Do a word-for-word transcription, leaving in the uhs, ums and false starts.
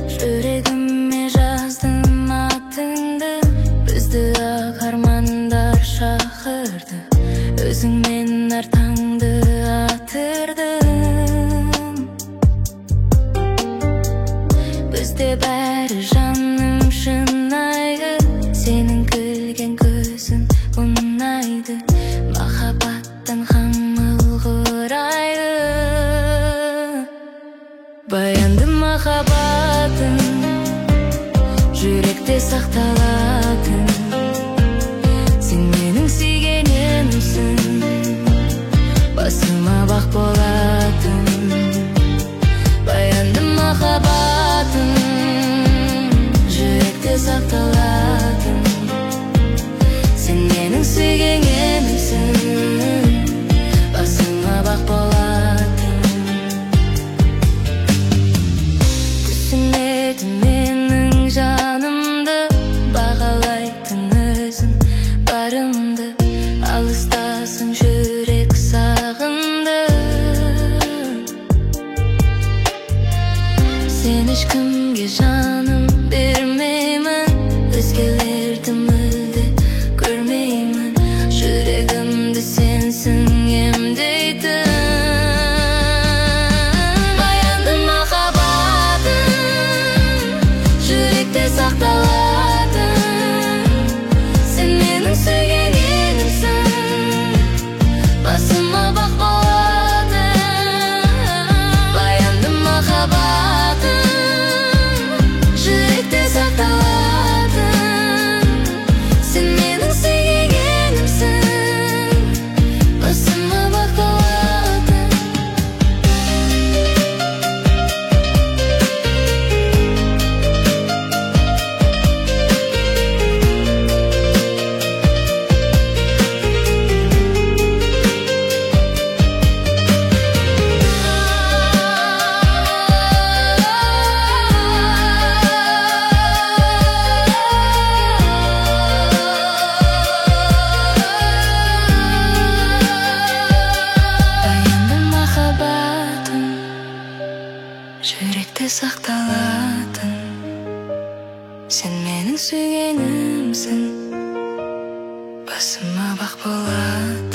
Жүрегіме жаздым атыңды, бізді ақ армандар шақырды. Өзіңмен әр таңды атырдым. Бізде бәрі жаным шынайы, сенің күлген көзің ұнайды, махаббаттан қамыл құрайды. Баянды махаббатым, жүректе сақталатын. Сен менің сүйгенімсің, басыма бақ болатын. Баянды махаббатым, жүректе сақталатын. Сен менің сүйгенімсің, басыма бақ болатын. Түсінеді менің жанымды, бағалайтын өзің барымды. Алыстасың жүрек сағынды. Сен ешкімге жаным бермеймін, өзгелерді мүлде көрмеймін. Жүрегімді сенсің емдейтін. Баянды махаббатым, жүректе сақталатын. Сен менің сүйгенімсің, басыма бақ болатын. Баянды махаббатым, жүректе сақталатын. Сен менің сүйгенімсің, басыма бақ болатын. Баянды махаббатым, жүректе сақталатын. Сен менің сүйгенімсің, басыма бақ болатын.